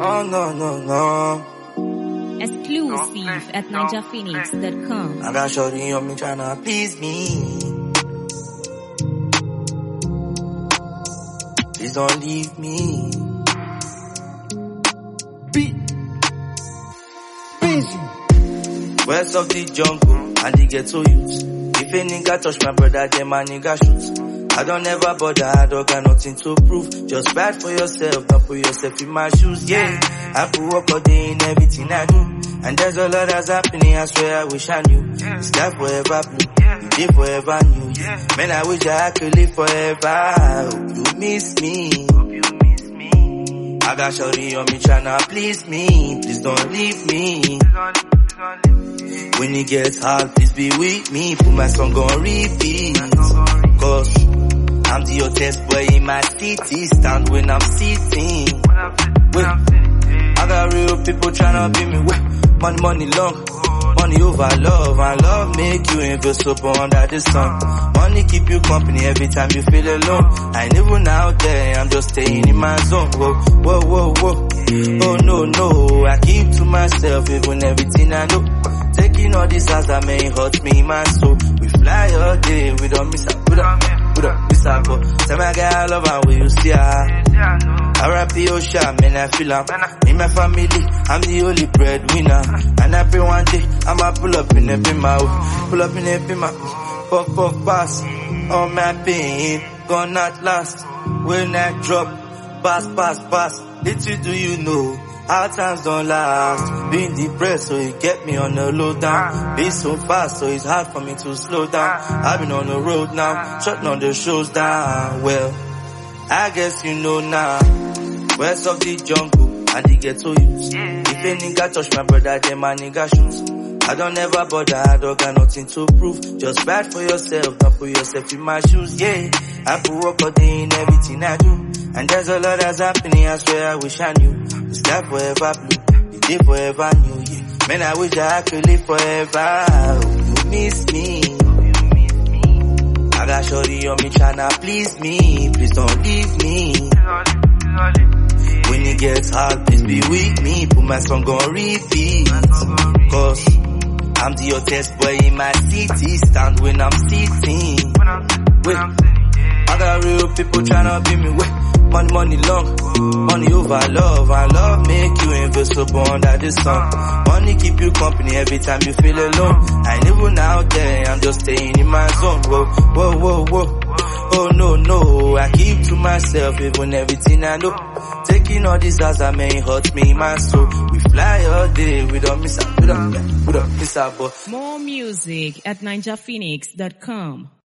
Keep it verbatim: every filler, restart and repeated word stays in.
Oh no, no, no. Exclusive at ninja phoenix dot com. I got shorty on me tryna please me. Please don't leave me. Be busy. West of the jungle and the ghetto youth. If a nigga touch my brother, then my nigga shoot. I don't ever bother, I don't got nothing to prove. Just fight for yourself, don't put yourself in my shoes, yeah. I put work all day in everything I do. And there's a lot that's happening, I swear I wish I knew. This guy forever blue, you live forever new. Man, I wish I could live forever. I hope you miss me. I got shorty on me tryna please me. Please don't leave me. When it gets hard, please be with me. Put my song on repeat. Cause I'm the hottest boy in my city. Stand when I'm sitting. Wait, I got real people tryna be me. Wait, money, money long. Money over love, and love make you invisible under the sun. Money keep you company every time you feel alone. I ain't even out there, I'm just staying in my zone. Whoa, whoa, whoa, whoa. Oh no, no, I keep to myself even everything I know. Taking all these eyes that may hurt me in my soul. We fly all day, we don't miss out, we don't, we don't miss out. But tell my guy I love her when you see her. R I P Osha, man, I feel am. In my family, I'm the only breadwinner. And I pray one day, I'ma pull up in a bima. Pull up in a bima. Puff, puff, pass. All my pain, gone at last. When I drop, pass, pass, pass. Little do you know, our times don't last. Being depressed, so it get me on the low down. Be so fast, so it's hard for me to slow down. I've been on the road now, shutting all the shows down. Well, I guess you know now. West of the jungle and the ghetto youth. If a nigga touch my brother, then my nigga shoot. I don't ever bother, I don't got nothing to prove. Just fight for yourself, don't put yourself in my shoes, yeah. I put work all day in everything I do. And there's a lot that's happening, I swear I wish I knew. This guy forever blue, you live forever new, yeah. Man, I wish I could live forever. I hope you miss me. I got shorty on me tryna please me. Please don't leave me. When it gets hard, please be with me. Put my song on repeat. Cause I'm the hottest boy in my city. Stand when I'm sitting. Wait, I got real people tryna be me. Wait, money, money long. Money over love, and love make you invisible under the sun. Money keep you company every time you feel alone. I ain't even out there, I'm just staying in my zone. Whoa, whoa, whoa, whoa. Oh no, no, I keep to myself even everything I know. Taking all these eyes that may hurt me in my soul. We fly all day, we don't miss out, we don't, we don't miss out. But more music at ninja phoenix dot com.